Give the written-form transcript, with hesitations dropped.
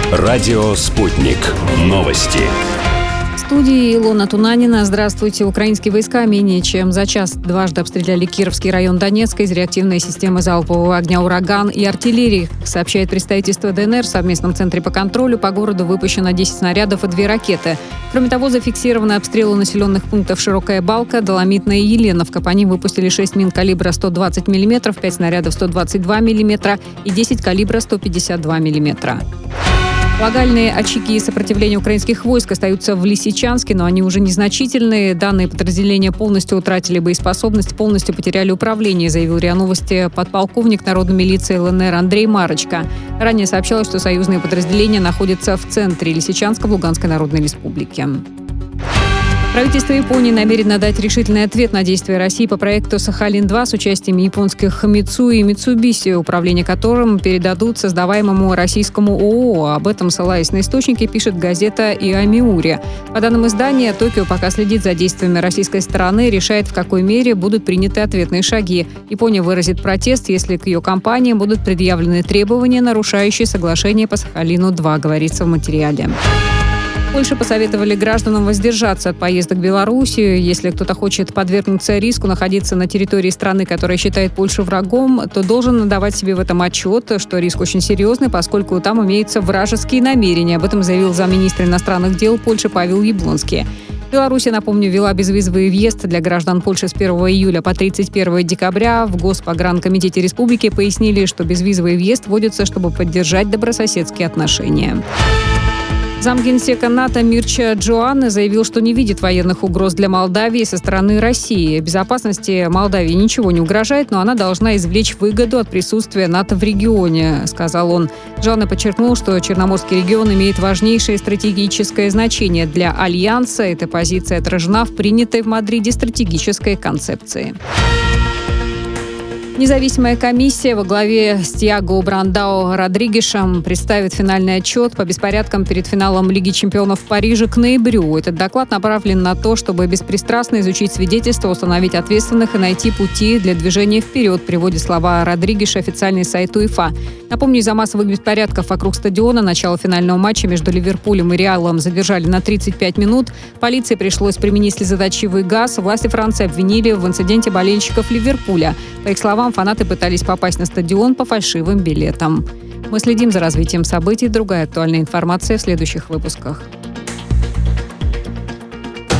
Радио «Спутник». Новости. В студии Илона Тунанина. Здравствуйте. Украинские войска менее чем за час дважды обстреляли Кировский район Донецка из реактивной системы залпового огня «Ураган» и артиллерии. Сообщает представительство ДНР, в совместном центре по контролю по городу выпущено 10 снарядов и 2 ракеты. Кроме того, зафиксированы обстрелы населенных пунктов Широкая Балка, Доломитная и Еленовка. По ним выпустили 6 мин калибра 120 мм, 5 снарядов 122 мм и 10 калибра 152 мм. Лагальные очаги сопротивления украинских войск остаются в Лисичанске, но они уже незначительные. Данные подразделения полностью утратили боеспособность, полностью потеряли управление, заявил РИА Новости подполковник народной милиции ЛНР Андрей Марочка. Ранее сообщалось, что союзные подразделения находятся в центре Лисичанска в Луганской Народной Республике. Правительство Японии намерено дать решительный ответ на действия России по проекту «Сахалин-2» с участием японских Mitsui и Mitsubishi, управление которым передадут создаваемому российскому ООО. Об этом, ссылаясь на источники, пишет газета «Иомиури». По данным издания, Токио пока следит за действиями российской стороны и решает, в какой мере будут приняты ответные шаги. Япония выразит протест, если к ее компании будут предъявлены требования, нарушающие соглашение по Сахалину-2, говорится в материале. В Польше посоветовали гражданам воздержаться от поездок в Белоруссию. Если кто-то хочет подвергнуться риску находиться на территории страны, которая считает Польшу врагом, то должен отдавать себе в этом отчет, что риск очень серьезный, поскольку там имеются вражеские намерения. Об этом заявил замминистра иностранных дел Польши Павел Яблонский. Беларусь, напомню, ввела безвизовый въезд для граждан Польши с 1 июля по 31 декабря. В Госпогранкомитете республики пояснили, что безвизовый въезд вводится, чтобы поддержать добрососедские отношения. Замгенсека НАТО Мирча Джоанне заявил, что не видит военных угроз для Молдавии со стороны России. Безопасности Молдавии ничего не угрожает, но она должна извлечь выгоду от присутствия НАТО в регионе, сказал он. Джоанне подчеркнул, что Черноморский регион имеет важнейшее стратегическое значение для Альянса. Эта позиция отражена в принятой в Мадриде стратегической концепции. Независимая комиссия во главе с Тиаго Брандау Родригешем представит финальный отчет по беспорядкам перед финалом Лиги чемпионов в Париже к ноябрю. Этот доклад направлен на то, чтобы беспристрастно изучить свидетельства, установить ответственных и найти пути для движения вперед, приводит слова Родригеша официальный сайт УЕФА. Напомню, из-за массовых беспорядков вокруг стадиона начало финального матча между Ливерпулем и Реалом задержали на 35 минут. Полиции пришлось применить слезоточивый газ. Власти Франции обвинили в инциденте болельщиков Ливерпуля. По их словам, фанаты пытались попасть на стадион по фальшивым билетам. Мы следим за развитием событий. Другая актуальная информация в следующих выпусках.